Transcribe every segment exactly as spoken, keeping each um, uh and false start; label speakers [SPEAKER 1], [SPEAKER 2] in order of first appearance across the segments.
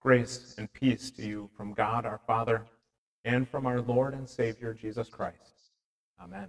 [SPEAKER 1] Grace and peace to you from God our Father and from our Lord and Savior Jesus Christ. Amen.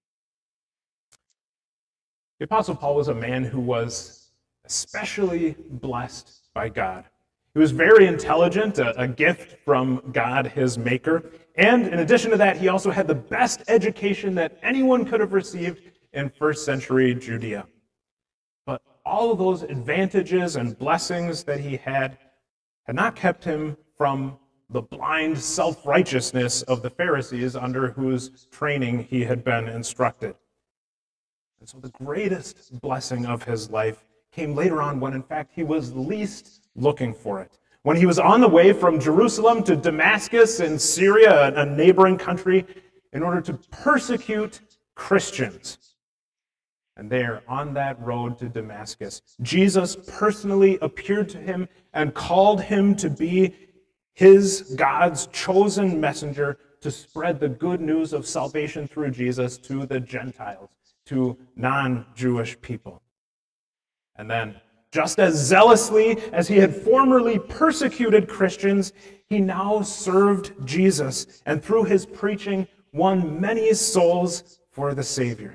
[SPEAKER 1] The Apostle Paul was a man who was especially blessed by God. He was very intelligent, a, a gift from God, his maker. And in addition to that, he also had the best education that anyone could have received in first century Judea. But all of those advantages and blessings that he had had not kept him from the blind self-righteousness of the Pharisees under whose training he had been instructed. And so the greatest blessing of his life came later on when, in fact, he was least looking for it. When he was on the way from Jerusalem to Damascus in Syria, a neighboring country, in order to persecute Christians. And there, on that road to Damascus, Jesus personally appeared to him and called him to be his, God's chosen messenger to spread the good news of salvation through Jesus to the Gentiles, to non-Jewish people. And then, just as zealously as he had formerly persecuted Christians, he now served Jesus, and through his preaching won many souls for the Savior.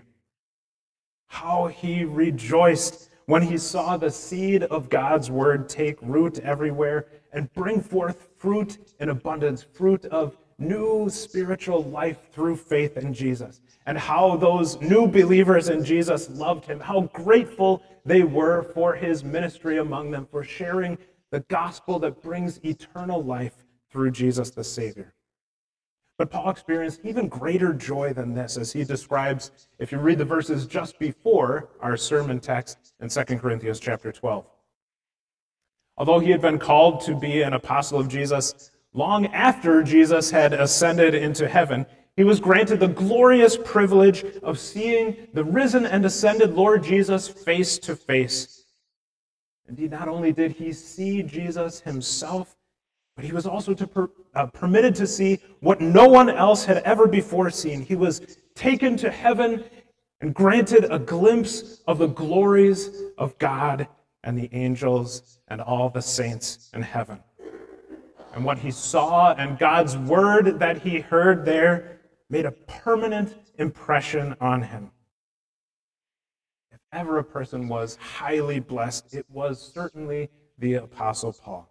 [SPEAKER 1] How he rejoiced when he saw the seed of God's word take root everywhere and bring forth fruit in abundance, fruit of new spiritual life through faith in Jesus. And how those new believers in Jesus loved him, how grateful they were for his ministry among them, for sharing the gospel that brings eternal life through Jesus the Savior. But Paul experienced even greater joy than this as he describes, if you read the verses just before our sermon text in Second Corinthians chapter twelve. Although he had been called to be an apostle of Jesus long after Jesus had ascended into heaven, he was granted the glorious privilege of seeing the risen and ascended Lord Jesus face to face. Indeed, not only did he see Jesus himself, but he was also to per, uh, permitted to see what no one else had ever before seen. He was taken to heaven and granted a glimpse of the glories of God and the angels and all the saints in heaven. And what he saw and God's word that he heard there made a permanent impression on him. If ever a person was highly blessed, it was certainly the Apostle Paul.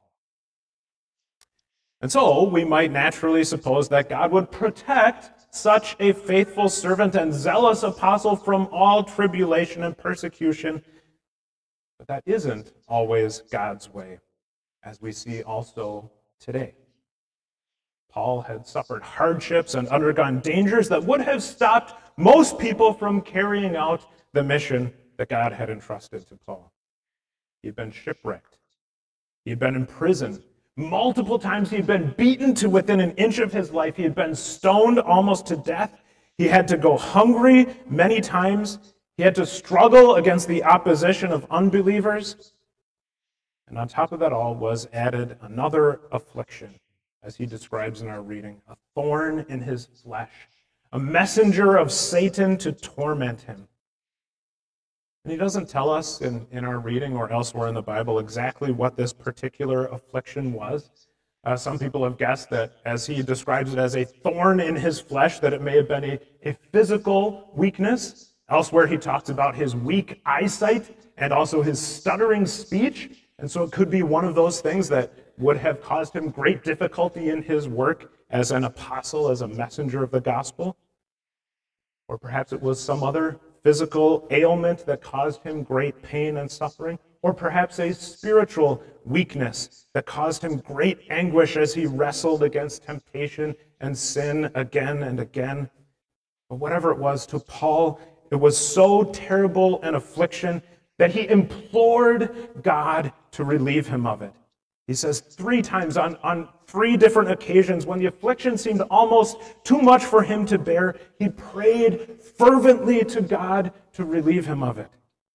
[SPEAKER 1] And so we might naturally suppose that God would protect such a faithful servant and zealous apostle from all tribulation and persecution. But that isn't always God's way, as we see also today. Paul had suffered hardships and undergone dangers that would have stopped most people from carrying out the mission that God had entrusted to Paul. He had been shipwrecked. He had been imprisoned. Multiple times he had been beaten to within an inch of his life. He had been stoned almost to death. He had to go hungry many times. He had to struggle against the opposition of unbelievers. And on top of that all was added another affliction, as he describes in our reading, a thorn in his flesh, a messenger of Satan to torment him. And he doesn't tell us in, in our reading or elsewhere in the Bible exactly what this particular affliction was. Uh, some people have guessed that as he describes it as a thorn in his flesh, that it may have been a, a physical weakness. Elsewhere he talks about his weak eyesight and also his stuttering speech. And so it could be one of those things that would have caused him great difficulty in his work as an apostle, as a messenger of the gospel. Or perhaps it was some other physical ailment that caused him great pain and suffering, or perhaps a spiritual weakness that caused him great anguish as he wrestled against temptation and sin again and again. But whatever it was, to Paul, it was so terrible an affliction that he implored God to relieve him of it. He says three times on, on three different occasions, when the affliction seemed almost too much for him to bear, he prayed fervently to God to relieve him of it.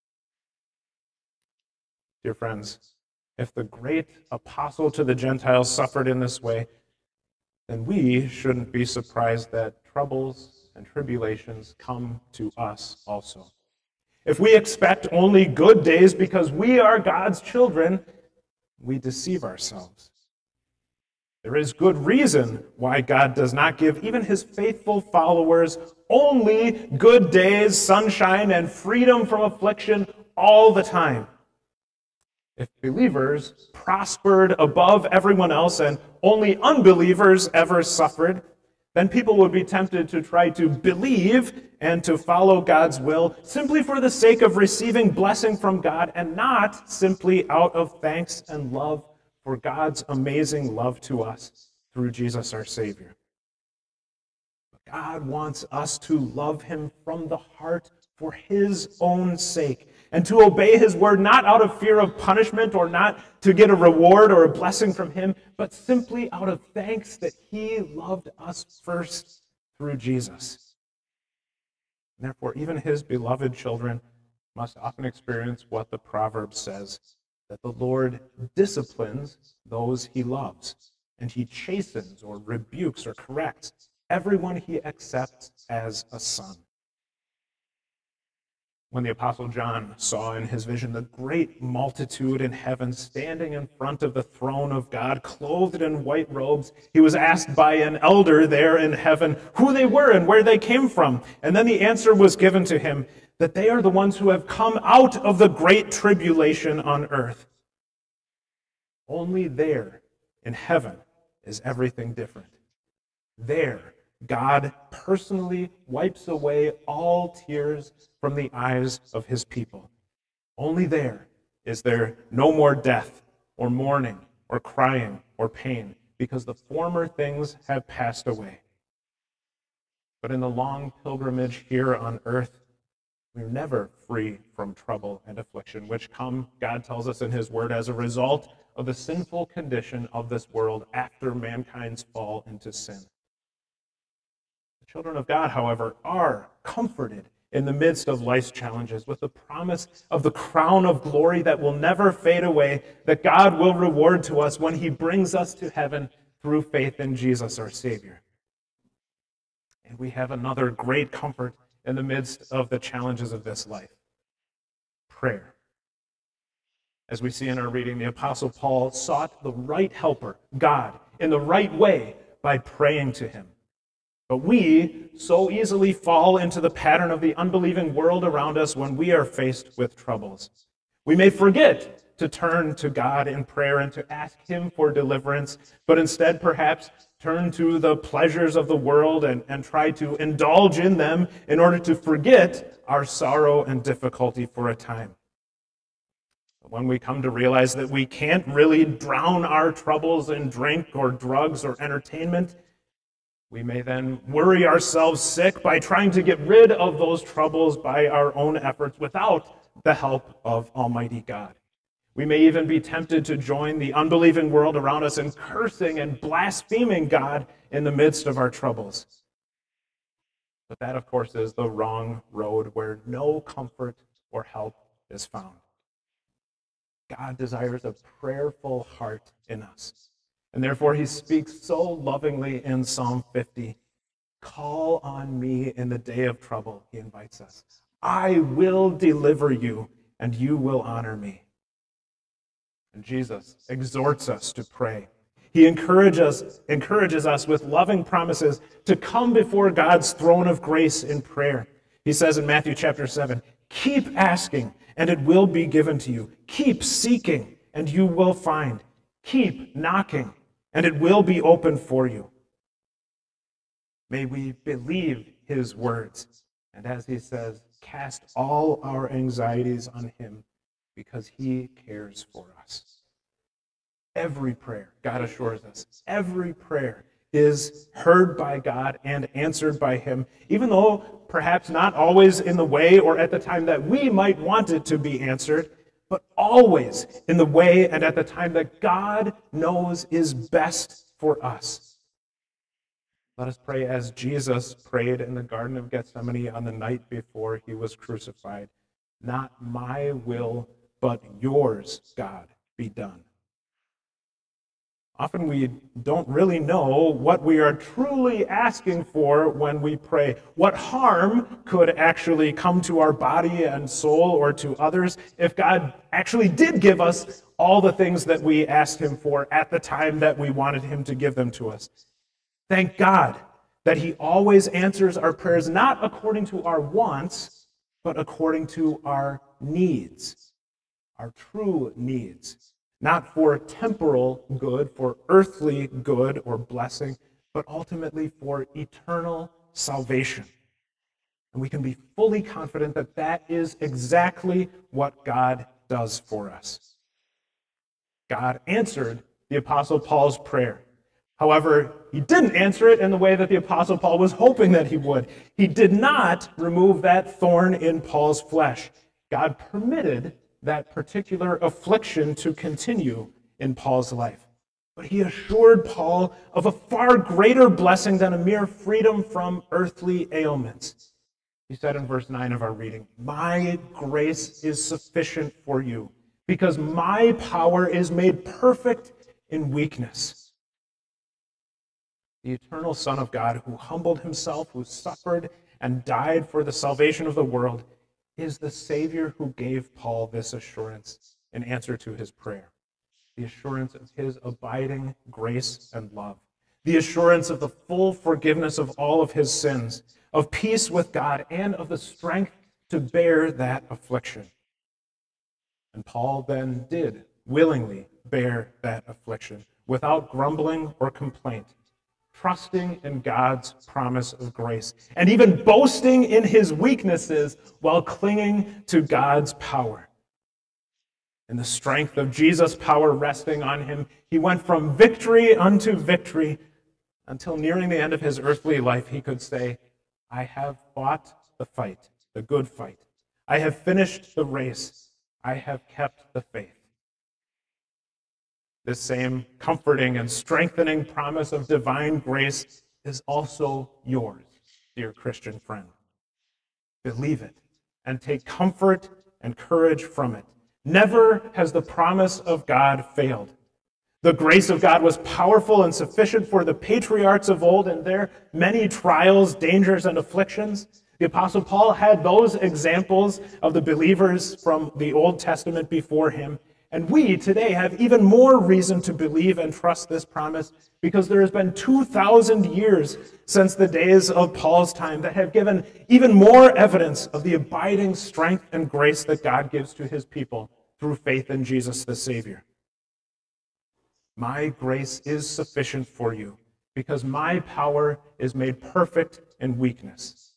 [SPEAKER 1] Dear friends, if the great apostle to the Gentiles suffered in this way, then we shouldn't be surprised that troubles and tribulations come to us also. If we expect only good days because we are God's children, we deceive ourselves. There is good reason why God does not give even his faithful followers only good days, sunshine, and freedom from affliction all the time. If believers prospered above everyone else and only unbelievers ever suffered, then people would be tempted to try to believe and to follow God's will simply for the sake of receiving blessing from God and not simply out of thanks and love for God's amazing love to us through Jesus our Savior. God wants us to love him from the heart for his own sake and to obey his word not out of fear of punishment or not to get a reward or a blessing from him, but simply out of thanks that he loved us first through Jesus. And therefore, even his beloved children must often experience what the proverb says, that the Lord disciplines those he loves, and he chastens or rebukes or corrects everyone he accepts as a son. When the Apostle John saw in his vision the great multitude in heaven standing in front of the throne of God, clothed in white robes, he was asked by an elder there in heaven who they were and where they came from. And then the answer was given to him that they are the ones who have come out of the great tribulation on earth. Only there in heaven is everything different. There, God personally wipes away all tears from the eyes of his people. Only there is there no more death or mourning or crying or pain, because the former things have passed away. But in the long pilgrimage here on earth, we're never free from trouble and affliction, which come, God tells us in his word, as a result of the sinful condition of this world after mankind's fall into sin. Children of God, however, are comforted in the midst of life's challenges with the promise of the crown of glory that will never fade away, that God will reward to us when he brings us to heaven through faith in Jesus our Savior. And we have another great comfort in the midst of the challenges of this life: prayer. As we see in our reading, the Apostle Paul sought the right helper, God, in the right way by praying to him. But we so easily fall into the pattern of the unbelieving world around us when we are faced with troubles. We may forget to turn to God in prayer and to ask him for deliverance, but instead perhaps turn to the pleasures of the world and, and try to indulge in them in order to forget our sorrow and difficulty for a time. But when we come to realize that we can't really drown our troubles in drink or drugs or entertainment, we may then worry ourselves sick by trying to get rid of those troubles by our own efforts without the help of Almighty God. We may even be tempted to join the unbelieving world around us in cursing and blaspheming God in the midst of our troubles. But that, of course, is the wrong road where no comfort or help is found. God desires a prayerful heart in us. And therefore he speaks so lovingly in Psalm fifty. Call on me in the day of trouble, he invites us. I will deliver you, and you will honor me. And Jesus exhorts us to pray. He encourages, encourages us with loving promises to come before God's throne of grace in prayer. He says in Matthew chapter seven, keep asking, and it will be given to you. Keep seeking, and you will find. Keep knocking, and it will be opened for you. May we believe his words, and as he says, cast all our anxieties on him because he cares for us. Every prayer, God assures us, every prayer is heard by God and answered by him, even though perhaps not always in the way or at the time that we might want it to be answered, but always in the way and at the time that God knows is best for us. Let us pray as Jesus prayed in the Garden of Gethsemane on the night before he was crucified. Not my will, but yours, God, be done. Often we don't really know what we are truly asking for when we pray. What harm could actually come to our body and soul or to others if God actually did give us all the things that we asked him for at the time that we wanted him to give them to us? Thank God that he always answers our prayers not according to our wants, but according to our needs, our true needs. Not for temporal good, for earthly good or blessing, but ultimately for eternal salvation. And we can be fully confident that that is exactly what God does for us. God answered the Apostle Paul's prayer. However, he didn't answer it in the way that the Apostle Paul was hoping that he would. He did not remove that thorn in Paul's flesh. God permitted that particular affliction to continue in Paul's life. But he assured Paul of a far greater blessing than a mere freedom from earthly ailments. He said in verse nine of our reading, "My grace is sufficient for you, because my power is made perfect in weakness." The eternal Son of God, who humbled himself, who suffered and died for the salvation of the world, is the Savior who gave Paul this assurance in answer to his prayer. The assurance of his abiding grace and love. The assurance of the full forgiveness of all of his sins, of peace with God, and of the strength to bear that affliction. And Paul then did willingly bear that affliction without grumbling or complaint, trusting in God's promise of grace, and even boasting in his weaknesses while clinging to God's power. In the strength of Jesus' power resting on him, he went from victory unto victory until nearing the end of his earthly life, he could say, "I have fought the fight, the good fight. I have finished the race. I have kept the faith." This same comforting and strengthening promise of divine grace is also yours, dear Christian friend. Believe it and take comfort and courage from it. Never has the promise of God failed. The grace of God was powerful and sufficient for the patriarchs of old in their many trials, dangers, and afflictions. The Apostle Paul had those examples of the believers from the Old Testament before him. And we today have even more reason to believe and trust this promise because there has been two thousand years since the days of Paul's time that have given even more evidence of the abiding strength and grace that God gives to his people through faith in Jesus the Savior. My grace is sufficient for you because my power is made perfect in weakness.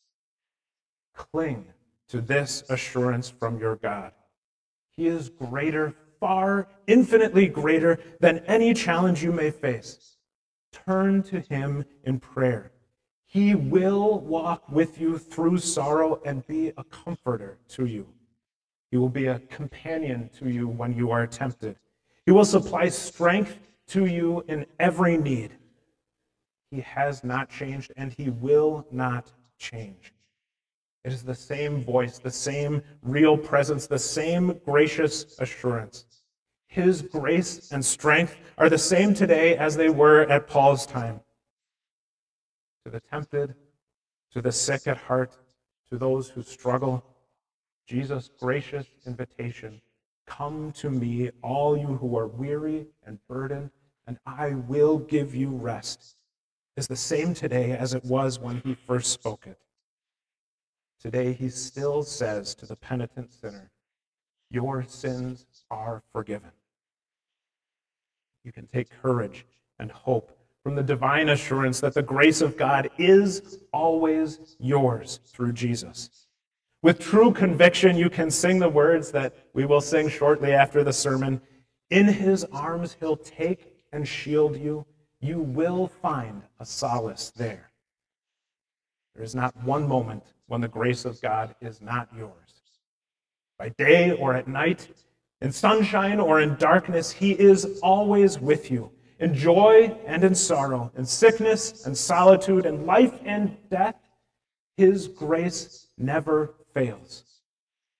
[SPEAKER 1] Cling to this assurance from your God. He is greater, far, infinitely greater than any challenge you may face. Turn to him in prayer. He will walk with you through sorrow and be a comforter to you. He will be a companion to you when you are tempted. He will supply strength to you in every need. He has not changed, and he will not change. It is the same voice, the same real presence, the same gracious assurance. His grace and strength are the same today as they were at Paul's time. To the tempted, to the sick at heart, to those who struggle, Jesus' gracious invitation, "Come to me, all you who are weary and burdened, and I will give you rest," is the same today as it was when he first spoke it. Today he still says to the penitent sinner, "Your sins are forgiven." You can take courage and hope from the divine assurance that the grace of God is always yours through Jesus. With true conviction, you can sing the words that we will sing shortly after the sermon. In his arms he'll take and shield you. You will find a solace there. There is not one moment when the grace of God is not yours. By day or at night, in sunshine or in darkness, he is always with you. In joy and in sorrow, in sickness and solitude, in life and death, his grace never fails.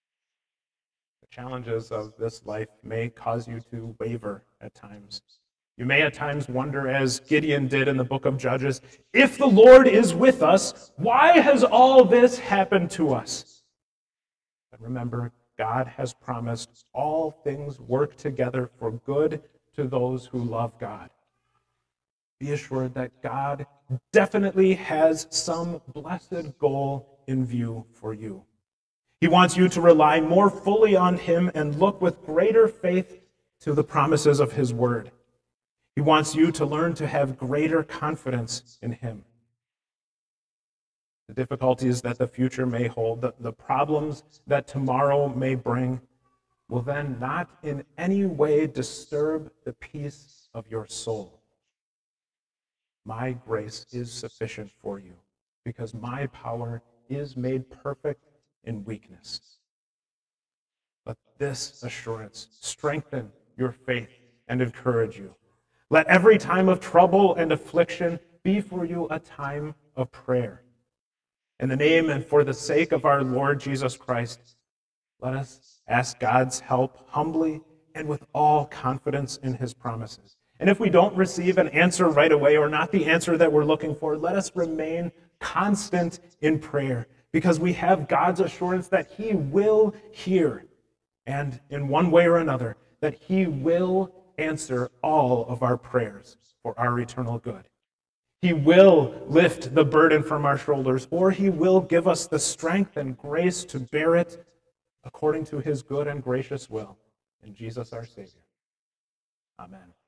[SPEAKER 1] The challenges of this life may cause you to waver at times. You may at times wonder, as Gideon did in the book of Judges, if the Lord is with us, why has all this happened to us? But remember, God has promised all things work together for good to those who love God. Be assured that God definitely has some blessed goal in view for you. He wants you to rely more fully on him and look with greater faith to the promises of his word. He wants you to learn to have greater confidence in him. The difficulties that the future may hold, the, the problems that tomorrow may bring, will then not in any way disturb the peace of your soul. My grace is sufficient for you, because my power is made perfect in weakness. Let this assurance strengthen your faith and encourage you. Let every time of trouble and affliction be for you a time of prayer. In the name and for the sake of our Lord Jesus Christ, let us ask God's help humbly and with all confidence in his promises. And if we don't receive an answer right away, or not the answer that we're looking for, let us remain constant in prayer, because we have God's assurance that he will hear, and in one way or another, that he will answer all of our prayers for our eternal good. He will lift the burden from our shoulders, or he will give us the strength and grace to bear it according to his good and gracious will. In Jesus our Savior. Amen.